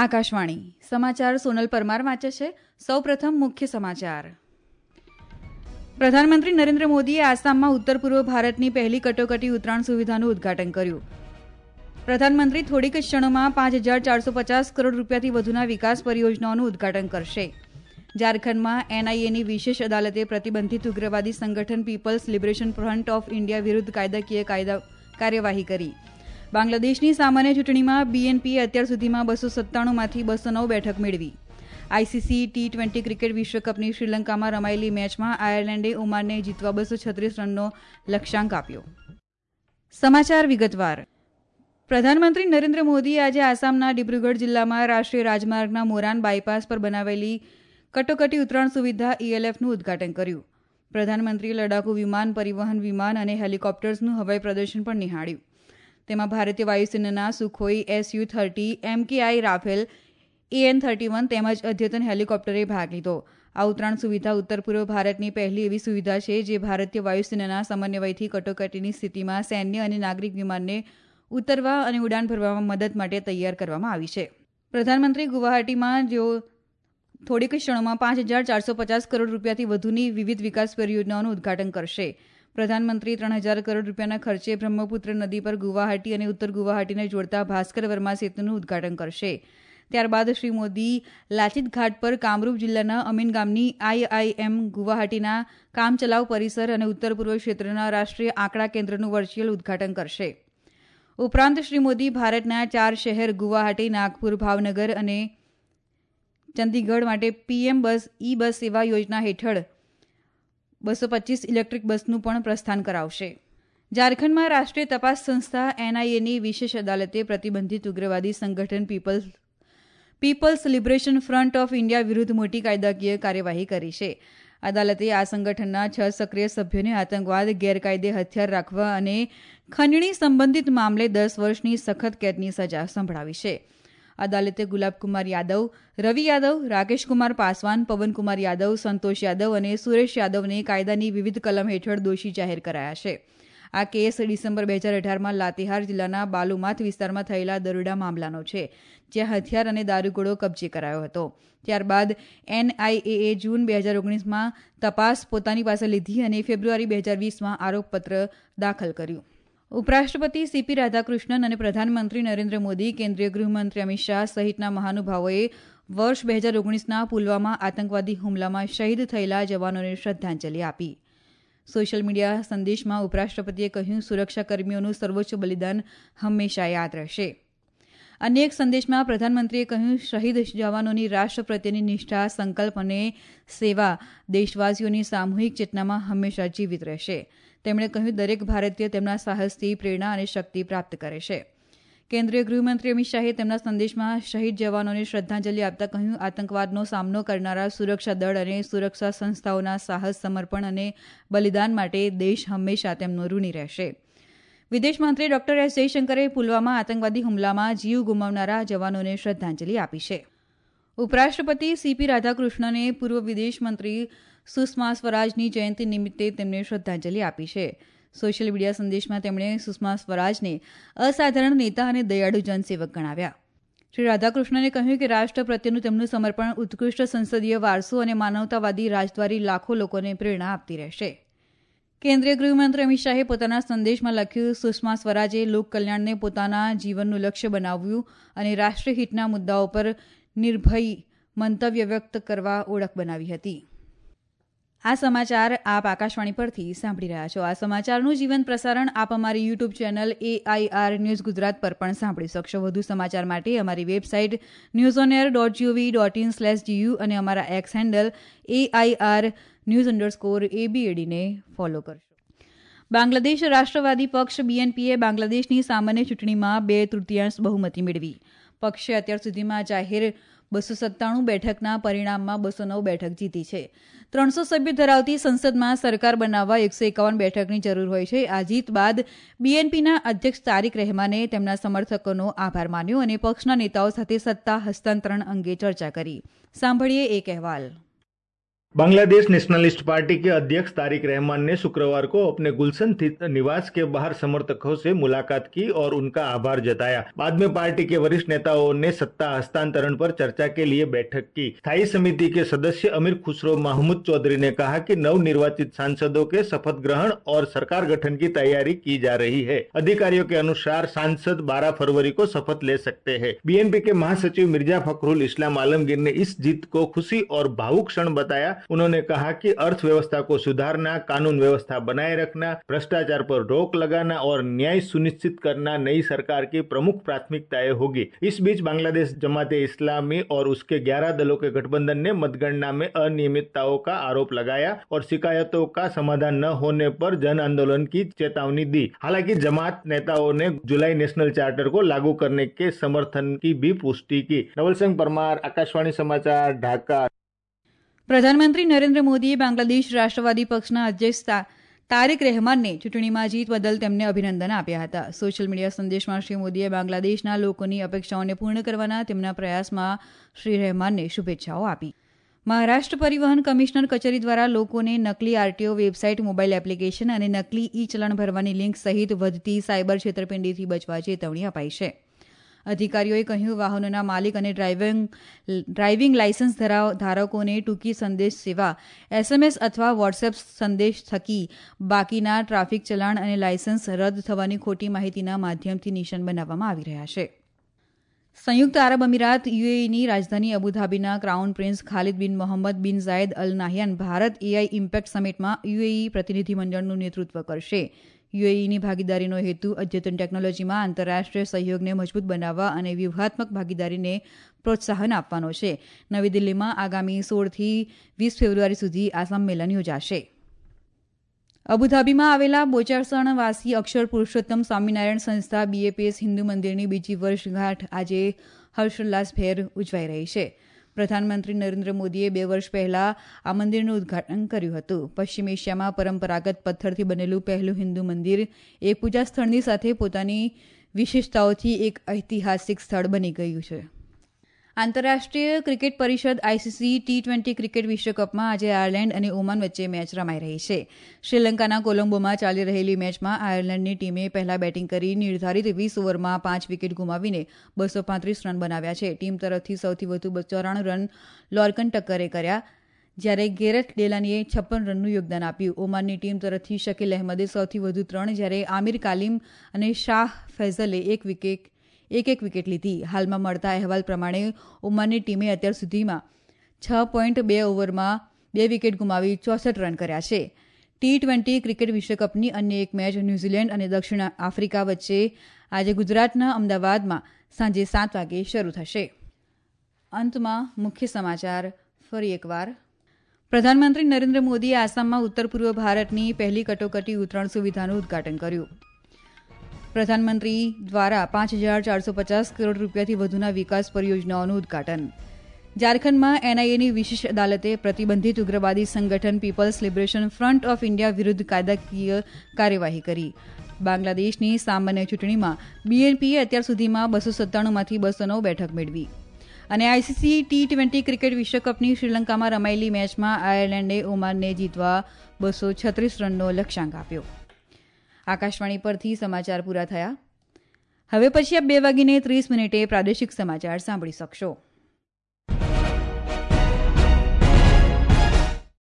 આકાશવાણી સમાચાર સોનલ પરમાર વાંચે છે. સૌપ્રથમ મુખ્ય સમાચાર. પ્રધાનમંત્રી નરેન્દ્ર મોદીએ આસામમાં ઉત્તર પૂર્વ ભારતની પહેલી કટોકટી ઉતરાણ સુવિધાનું ઉદઘાટન કર્યું. પ્રધાનમંત્રી થોડીક જ ક્ષણોમાં 5,450 કરોડ રૂપિયાથી વધુના વિકાસ પરિયોજનાઓનું ઉદઘાટન કરશે. ઝારખંડમાં એનઆઈએની વિશેષ અદાલતે પ્રતિબંધિત ઉગ્રવાદી સંગઠન people's liberation front of India વિરુદ્ધ કાયદાકીય કાર્યવાહી કરી. બાંગ્લાદેશની સામાન્ય ચૂંટણીમાં બીએનપીએ અત્યાર સુધીમાં 297માંથી 209 બેઠક મેળવી. આઈસીસી T20 ક્રિકેટ વિશ્વકપની શ્રીલંકામાં રમાયેલી મેચમાં આયર્લેન્ડે ઓમાનને જીતવા 236 રનનો લક્ષ્યાંક આપ્યો. સમાચાર વિગતવાર. પ્રધાનમંત્રી નરેન્દ્ર મોદીએ આજે આસામના ડિબ્રુગઢ જિલ્લામાં રાષ્ટ્રીય રાજમાર્ગના મોરાન બાયપાસ પર બનાવેલી કટોકટી ઉતરાણ સુવિધા ELFનું ઉદઘાટન કર્યું. પ્રધાનમંત્રીએ લડાકુ વિમાન, પરિવહન વિમાન અને હેલિકોપ્ટર્સનું હવાઈ પ્રદર્શન પણ નિહાળ્યું. તેમાં ભારતીય વાયુસેનાના Sukhoi Su-30, MKI Rafale, AN-31 તેમજ અદ્યતન હેલિકોપ્ટરે ભાગ લીધો. આ ઉતરાણ સુવિધા ઉત્તર પૂર્વ ભારતની પહેલી એવી સુવિધા છે જે ભારતીય વાયુસેનાના સમન્વયથી કટોકટીની સ્થિતિમાં સૈન્ય અને નાગરિક વિમાનને ઉતરવા અને ઉડાન ભરવામાં મદદ માટે તૈયાર કરવામાં આવી છે. પ્રધાનમંત્રી ગુવાહાટીમાં જેઓ થોડીક ક્ષણોમાં 5,450 કરોડ રૂપિયાથી વધુની વિવિધ વિકાસ પરિયોજનાઓનું ઉદઘાટન કરશે. પ્રધાનમંત્રી 3,000 કરોડ રૂપિયાના ખર્ચે બ્રહ્મપુત્ર નદી પર ગુવાહાટી અને ઉત્તર ગુવાહાટીને જોડતા ભાસ્કર વર્મા સેતુનું ઉદઘાટન કરશે. ત્યારબાદ શ્રી મોદી લાચિત ઘાટ પર કામરૂપ જિલ્લાના અમીન ગામની IIM ગુવાહાટીના કામચલાઉ પરિસર અને ઉત્તર પૂર્વ ક્ષેત્રના રાષ્ટ્રીય આંકડા કેન્દ્રનું વર્ચ્યુઅલ ઉદઘાટન કરશે. ઉપરાંત શ્રી મોદી ભારતના 4 શહેર ગુવાહાટી, નાગપુર, ભાવનગર અને ચંદીગઢ માટે PM બસ બસ સેવા યોજના હેઠળ 225 ઇલેક્ટ્રિક બસનું પણ પ્રસ્થાન કરાવશે. ઝારખંડમાં રાષ્ટ્રીય તપાસ સંસ્થા NIAની વિશેષ અદાલતે પ્રતિબંધિત ઉગ્રવાદી સંગઠન people's liberation front of India વિરુદ્ધ મોટી કાયદાકીય કાર્યવાહી કરી છે. અદાલતે આ સંગઠનના 6 સક્રિય સભ્યોને આતંકવાદ, ગેરકાયદે હથિયાર રાખવા અને ખંડણી સંબંધિત મામલે 10 વર્ષની સખત કેદની સજા સંભળાવી છે. અદાલતે ગુલાબકુમાર યાદવ, રવિ યાદવ, રાકેશકુમાર પાસવાન, પવનકુમાર યાદવ, સંતોષ યાદવ અને સુરેશ યાદવને કાયદાની વિવિધ કલમ હેઠળ દોષી જાહેર કરાયા છે. આ કેસ ડિસેમ્બર 2018માં લાતેહાર જિલ્લાના બાલુમાથ વિસ્તારમાં થયેલા દરોડા મામલાનો છે, જ્યાં હથિયાર અને દારૂગોળો કબજે કરાયો હતો. ત્યારબાદ NIAએ જૂન 2019માં તપાસ પોતાની પાસે લીધી અને ફેબ્રુઆરી 2020માં આરોપપત્ર દાખલ કર્યું. ઉપરાષ્ટ્રપતિ CP રાધાકૃષ્ણન અને પ્રધાનમંત્રી નરેન્દ્ર મોદી, કેન્દ્રીય ગૃહમંત્રી અમિત શાહ સહિતના મહાનુભાવોએ વર્ષ 2019ના પુલવામા આતંકવાદી હુમલામાં શહીદ થયેલા જવાનોને શ્રદ્ધાંજલિ આપી. સોશિયલ મીડિયા સંદેશમાં ઉપરાષ્ટ્રપતિએ કહ્યું, સુરક્ષાકર્મીઓનું સર્વોચ્ચ બલિદાન હંમેશા યાદ રહેશે. અન્ય એક સંદેશમાં પ્રધાનમંત્રીએ કહ્યું, શહીદ જવાનોની રાષ્ટ્ર પ્રત્યેની નિષ્ઠા, સંકલ્પ અને સેવા દેશવાસીઓની સામૂહિક ચેતનામાં હંમેશા જીવિત રહેશે. તેમણે કહ્યું, દરેક ભારતીય તેમના સાહસથી પ્રેરણા અને શક્તિ પ્રાપ્ત કરે છે. કેન્દ્રીય ગૃહમંત્રી અમિત શાહે તેમના સંદેશમાં શહીદ જવાનોને શ્રદ્ધાંજલિ આપતા કહ્યું, આતંકવાદનો સામનો કરનારા સુરક્ષા દળ અને સુરક્ષા સંસ્થાઓના સાહસ, સમર્પણ અને બલિદાન માટે દેશ હંમેશા તેમનો ઋણી રહેશે. વિદેશમંત્રી ડોક્ટર S. જયશંકરે પુલવામા આતંકવાદી હુમલામાં જીવ ગુમાવનારા જવાનોને શ્રદ્ધાંજલિ આપી છે. ઉપરાષ્ટ્રપતિ CP રાધાકૃષ્ણને પૂર્વ વિદેશમંત્રી સુષ્મા સ્વરાજની જયંતિ નિમિત્તે તેમને શ્રદ્ધાંજલિ આપી છે. સોશિયલ મીડિયા સંદેશમાં તેમણે સુષ્મા સ્વરાજને અસાધારણ નેતા અને દયાળુ જનસેવક ગણાવ્યા. શ્રી રાધાકૃષ્ણને કહ્યું કે રાષ્ટ્ર પ્રત્યેનું તેમનું સમર્પણ, ઉત્કૃષ્ટ સંસદીય વારસો અને માનવતાવાદી રાજદ્વારી લાખો લોકોને પ્રેરણા આપતી રહેશે. કેન્દ્રીય ગૃહમંત્રી અમિત શાહે પોતાના સંદેશમાં લખ્યું, સુષ્મા સ્વરાજે લોકકલ્યાણને પોતાના જીવનનું લક્ષ્ય બનાવ્યું અને રાષ્ટ્રીય હિતના મુદ્દાઓ પર નિર્ભય મંતવ્ય વ્યક્ત કરવા ઓળખ બનાવી હતી. આ સમાચાર આપ આકાશવાણી પરથી સાંભળી રહ્યા છો. આ સમાચારનું જીવંત પ્રસારણ આપ અમારી YouTube channel AIR news Gujarat પર પણ સાંભળી શકશો. વધુ સમાચાર માટે અમારી વેબસાઇટ newsonair.gov.in/gu અને અમારા X હેન્ડલ AIR_news_ABAD ને ફોલો કરશો. બાંગ્લાદેશ રાષ્ટ્રવાદી પક્ષ BNPએ બાંગ્લાદેશની સામાન્ય ચૂંટણીમાં 2/3 બહુમતી મેળવી. પક્ષે અત્યાર સુધીમાં જાહેર 297 બેઠકના પરિણામમાં 209 બેઠક જીતી છે. 300 સભ્યો ધરાવતી સંસદમાં સરકાર બનાવવા 151 બેઠકની જરૂર હોય છે. આ જીત બાદ BNPના અધ્યક્ષ તારિક રહેમાને તેમના સમર્થકોનો આભાર માન્યો અને પક્ષના નેતાઓ સાથે સત્તા હસ્તાંતરણ અંગે ચર્ચા કરી. સાંભળીએ એક અહેવાલ. बांग्लादेश नेशनलिस्ट पार्टी के अध्यक्ष तारिक रहमान ने शुक्रवार को अपने गुलशन स्थित निवास के बाहर समर्थकों से मुलाकात की और उनका आभार जताया। बाद में पार्टी के वरिष्ठ नेताओं ने सत्ता हस्तांतरण पर चर्चा के लिए बैठक की। स्थायी समिति के सदस्य अमीर खुसरो महमूद चौधरी ने कहा कि नवनिर्वाचित सांसदों के शपथ ग्रहण और सरकार गठन की तैयारी की जा रही है। अधिकारियों के अनुसार सांसद 12 फरवरी को शपथ ले सकते हैं। बीएनपी के महासचिव मिर्जा फखरुल इस्लाम आलमगीर ने इस जीत को खुशी और भावुक क्षण बताया। उन्होंने कहा कि अर्थव्यवस्था को सुधारना, कानून व्यवस्था बनाए रखना, भ्रष्टाचार पर रोक लगाना और न्याय सुनिश्चित करना नई सरकार की प्रमुख प्राथमिकताएं होगी। इस बीच बांग्लादेश जमाते इस्लामी और उसके 11 दलों के गठबंधन ने मतगणना में अनियमितताओं का आरोप लगाया और शिकायतों का समाधान न होने पर जन आंदोलन की चेतावनी दी। हालांकि जमात नेताओं ने जुलाई नेशनल चार्टर को लागू करने के समर्थन की भी पुष्टि की। नवल सिंह परमार, आकाशवाणी समाचार, ढाका। પ્રધાનમંત્રી નરેન્દ્ર મોદીએ બાંગ્લાદેશ રાષ્ટ્રવાદી પક્ષના અધ્યક્ષ તારિક રહેમાનને ચૂંટણીમાં જીત બદલ તેમને અભિનંદન આપ્યા હતા. સોશિયલ મીડિયા સંદેશમાં શ્રી મોદીએ બાંગ્લાદેશના લોકોની અપેક્ષાઓને પૂર્ણ કરવાના તેમના પ્રયાસમાં શ્રી રહેમાનને શુભેચ્છાઓ આપી. મહારાષ્ટ્ર પરિવહન કમિશનર કચેરી દ્વારા લોકોને નકલી આરટીઓ વેબસાઇટ, મોબાઇલ એપ્લિકેશન અને નકલી ઈ ચલણ ભરવાની લિંક સહિત વધતી સાયબર છેતરપિંડીથી બચવા ચેતવણી અપાઈ છે. અધિકારીઓએ કહ્યું, વાહનોના માલિક અને ડ્રાઇવિંગ લાયસન્સ ધારકોને ટૂંકી સંદેશ સેવા, એસએમએસ અથવા વોટ્સએપ સંદેશ થકી બાકીના ટ્રાફિક ચલાણ અને લાયસન્સ રદ થવાની ખોટી માહિતીના માધ્યમથી નિશાન બનાવવામાં આવી રહ્યા છે. સંયુક્ત આરબ અમીરાત યુએઈની રાજધાની અબુધાબીના crown prince Khalid bin Mohammed bin Zayed al Nahyan Bharat AI impact સમિટમાં યુએઈ પ્રતિનિધિમંડળનું નેતૃત્વ કરશે. યુએઈની ભાગીદારીનો હેતુ અદ્યતન ટેકનોલોજીમાં આંતરરાષ્ટ્રીય સહયોગને મજબૂત બનાવવા અને વ્યૂહાત્મક ભાગીદારીને પ્રોત્સાહન આપવાનો છે. નવી દિલ્હીમાં આગામી 16થી 20 ફેબ્રુઆરી સુધી આ સંમેલન યોજાશે. અબુધાબીમાં આવેલા બોચાસણવાસી અક્ષર પુરુષોત્તમ સ્વામિનારાયણ સંસ્થા બીએપીએસ હિન્દુ મંદિરની બીજી વર્ષગાંઠ આજે હર્ષોલ્લાસભેર ઉજવાઈ રહી છે. પ્રધાનમંત્રી નરેન્દ્ર મોદીએ 2 વર્ષ પહેલા આ મંદિરનું ઉદઘાટન કર્યું હતું. પશ્ચિમ એશિયામાં પરંપરાગત પથ્થરથી બનેલું પહેલું હિન્દુ મંદિર એ પૂજા સ્થળની સાથે પોતાની વિશેષતાઓથી એક ઐતિહાસિક સ્થળ બની ગયું છે. આંતરરાષ્ટ્રીય ક્રિકેટ પરિષદ આઈસીસી T20 ક્રિકેટ વિશ્વકપમાં આજે આયર્લેન્ડ અને ઓમાન વચ્ચે મેચ રમાઈ રહી છે. શ્રીલંકાના કોલંબોમાં ચાલી રહેલી મેચમાં આયર્લેન્ડની ટીમે પહેલા બેટિંગ કરી નિર્ધારિત 20 ઓવરમાં 5 વિકેટ ગુમાવીને 235 રન બનાવ્યા છે. ટીમ તરફથી સૌથી વધુ 94 રન લોર્કન ટક્કરે કર્યા, જ્યારે ગેરેથ ડેલાનીએ 56 રનનું યોગદાન આપ્યું. ઓમાનની ટીમ તરફથી શકીલ અહેમદે સૌથી વધુ 3, જ્યારે આમિર કાલિમ અને શાહ ફૈઝલે એક એક વિકેટ લીધી. હાલમાં મળતા અહેવાલ પ્રમાણે ઓમાનની ટીમે અત્યાર સુધીમાં 6.2 ઓવરમાં 2 વિકેટ ગુમાવી 64 રન કર્યા છે. T20 ક્રિકેટ વિશ્વકપની અન્ય એક મેચ ન્યૂઝીલેન્ડ અને દક્ષિણ આફ્રિકા વચ્ચે આજે ગુજરાતના અમદાવાદમાં સાંજે 7 વાગે શરૂ થશે. અંતમાં મુખ્ય સમાચાર ફરી એકવાર. પ્રધાનમંત્રી નરેન્દ્ર મોદીએ આસામમાં ઉત્તર પૂર્વ ભારતની પહેલી કટોકટી ઉતરાણ સુવિધાનું ઉદઘાટન કર્યું. પ્રધાનમંત્રી દ્વારા 5,450 કરોડ રૂપિયાથી વધુના વિકાસ પરિયોજનાઓનું ઉદઘાટન. ઝારખંડમાં એનઆઈએની વિશેષ અદાલતે પ્રતિબંધિત ઉગ્રવાદી સંગઠન people's liberation front of India વિરુદ્ધ કાયદાકીય કાર્યવાહી કરી. બાંગ્લાદેશની સામાન્ય ચૂંટણીમાં બીએનપીએ અત્યાર સુધીમાં 297માંથી 209 બેઠક મેળવી. અને આઈસીસી T20 ક્રિકેટ વિશ્વકપની શ્રીલંકામાં રમાયેલી મેચમાં આયર્લેન્ડે ઓમાનને જીતવા 236 રનનો લક્ષ્યાંક આપ્યો. આકાશવાણી પરથી સમાચાર પૂરા થયા. હવે પછી આપ 2:30 પ્રાદેશિક સમાચાર સાંભળી શકશો.